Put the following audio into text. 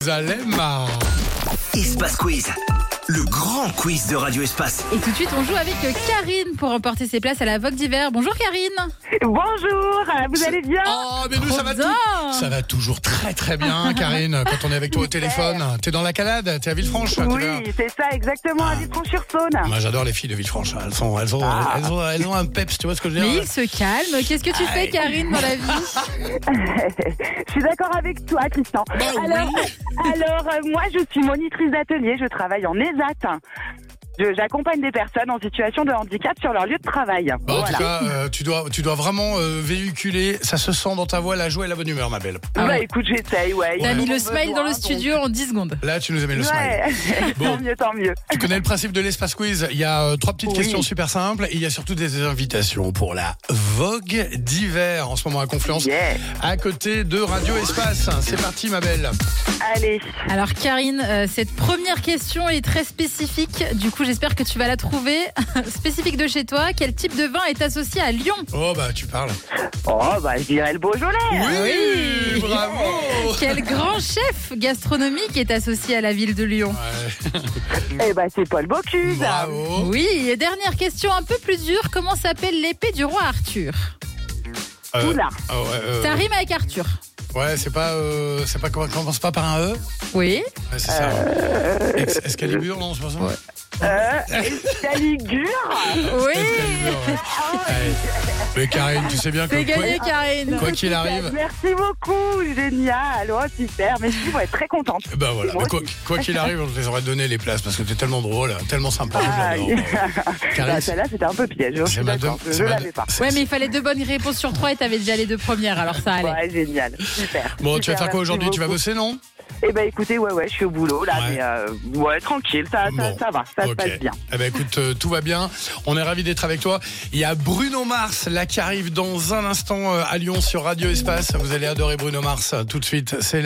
Zalema. Espace Quiz, le grand quiz de Radio Espace. Et tout de suite, on joue avec Karine pour remporter ses places à la Vogue d'hiver. Bonjour Karine. Bonjour, vous allez bien? Oh, mais nous, Trop ça va, bien. ça va toujours très très bien, Karine. Quand on est avec toi au téléphone, t'es dans la Canade, t'es à Villefranche. Oui, c'est ça, exactement, à Villefranche-sur-Saône. Moi, j'adore les filles de Villefranche. Elles ont un peps, tu vois ce que je veux Mais dire? il se calme. Qu'est-ce que tu fais, Karine, dans la vie? Je suis d'accord avec toi, Christian. Bah Alors, moi, je suis monitrice d'atelier, je travaille en ESAT. J'accompagne des personnes en situation de handicap sur leur lieu de travail. Bah, en tout cas, tu dois vraiment véhiculer, ça se sent dans ta voix, la joie et la bonne humeur, ma belle. Ah ouais. Écoute, j'essaye, ouais. T'as Ils mis ont le besoin, smile dans le donc- studio en 10 secondes. Là, tu nous as mis le smile. Ouais, Bon. tant mieux. Tu connais le principe de l'espace quiz. Il y a 3 petites Oui. questions super simples et il y a surtout des invitations pour la Vogue d'hiver en ce moment à Confluence, Yeah. à côté de Radio Espace. C'est parti, ma belle. Allez, Alors Karine, cette première question est très spécifique. Du coup, j'espère que tu vas la trouver. Spécifique de chez toi. Quel type de vin est associé à Lyon? Oh, bah, tu parles. je dirais le Beaujolais. Oui, bravo. Quel grand chef gastronomique est associé à la ville de Lyon? Ouais. C'est Paul Bocuse. Bravo. Oui, et dernière question un peu plus dure. Comment s'appelle l'épée du roi Arthur? Oula. Ça rime avec Arthur. Ouais, c'est pas commence pas par un E. Oui. Ouais, c'est ça. Excalibur, non, c'est pas ça. Ouais. Caligure. Oui. Excalibur, ouais. Ouais. Mais Karine, tu sais bien que C'est gagné, Karine. quoi qu'il arrive. Merci beaucoup, génial. Oh, super. Mais je vais être très contente. Bah voilà, Moi mais aussi. quoi qu'il arrive, on te les aurait donné les places parce que t'es tellement drôle, tellement sympa. J'adore. Karine, Celle-là, c'était un peu piège. Je suis d'accord. Je l'avais pas. Ouais, mais il fallait 2 bonnes réponses sur 3 et t'avais déjà les 2 premières, alors ça allait. Ouais, génial. Super. Bon, tu vas faire quoi Merci aujourd'hui? Tu vas beaucoup. bosser, non? Eh ben, écoutez, ouais, je suis au boulot, là, Ouais. mais tranquille, ça va, ça se passe bien. Eh ben écoute, tout va bien. On est ravis d'être avec toi. Il y a Bruno Mars là qui arrive dans un instant à Lyon sur Radio Espace. Vous allez adorer Bruno Mars tout de suite. C'est